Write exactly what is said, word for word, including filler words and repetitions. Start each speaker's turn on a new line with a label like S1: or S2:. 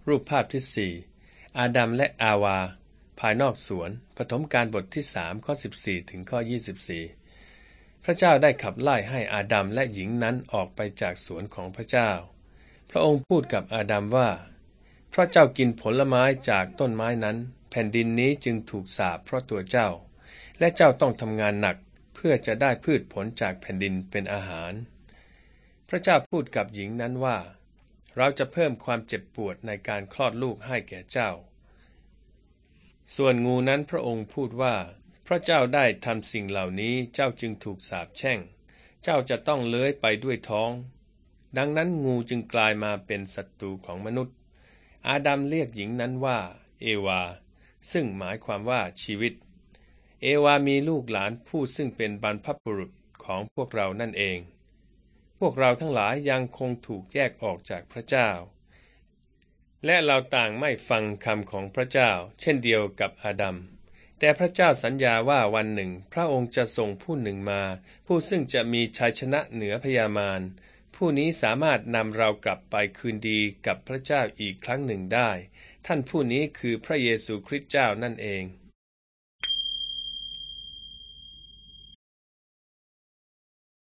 S1: รูปภาพที่สี่อาดัมและอาวาภายนอกสวนปฐมกาลบทที่สามข้อสิบสี่ถึงข้อยี่สิบสี่พระเจ้าได้ขับไล่ให้อาดัมและหญิงนั้นออกไปจากสวนของพระเจ้าพระองค์พูดกับอาดัมว่าเพราะเจ้ากินผลไม้จากต้นไม้นั้นแผ่นดินนี้จึงถูกสาปเพราะตัวเจ้าและเจ้าต้องทำงานหนักเพื่อจะได้พืชผลจากแผ่นดินเป็นอาหารพระเจ้าพูดกับหญิงนั้นว่าเราจะเพิ่มความเจ็บปวดในการคลอดลูกให้แก่เจ้าส่วนงูนั้นพระองค์พูดว่าเพราะเจ้าได้ทำสิ่งเหล่านี้เจ้าจึงถูกสาปแช่งเจ้าจะต้องเลื้อยไปด้วยท้องดังนั้นงูจึงกลายมาเป็นศัตรูของมนุษย์อาดัมเรียกหญิงนั้นว่าเอวาซึ่งหมายความว่าชีวิตเอวามีลูกหลานผู้ซึ่งเป็นบรรพบุรุษของพวกเรานั่นเองพวกเราทั้งหลายยังคงถูกแยกออกจากพระเจ้าและเราต่างไม่ฟังคำของพระเจ้าเช่นเดียวกับอาดัมแต่พระเจ้าสัญญาว่าวันหนึ่งพระองค์จะส่งผู้หนึ่งมาผู้ซึ่งจะมีชัยชนะเหนือพยามารผู้นี้สามารถนำเรากลับไปคืนดีกับพระเจ้าอีกครั้งหนึ่งได้ท่านผู้นี้คือพระเยซูคริสต์เจ้านั่นเอง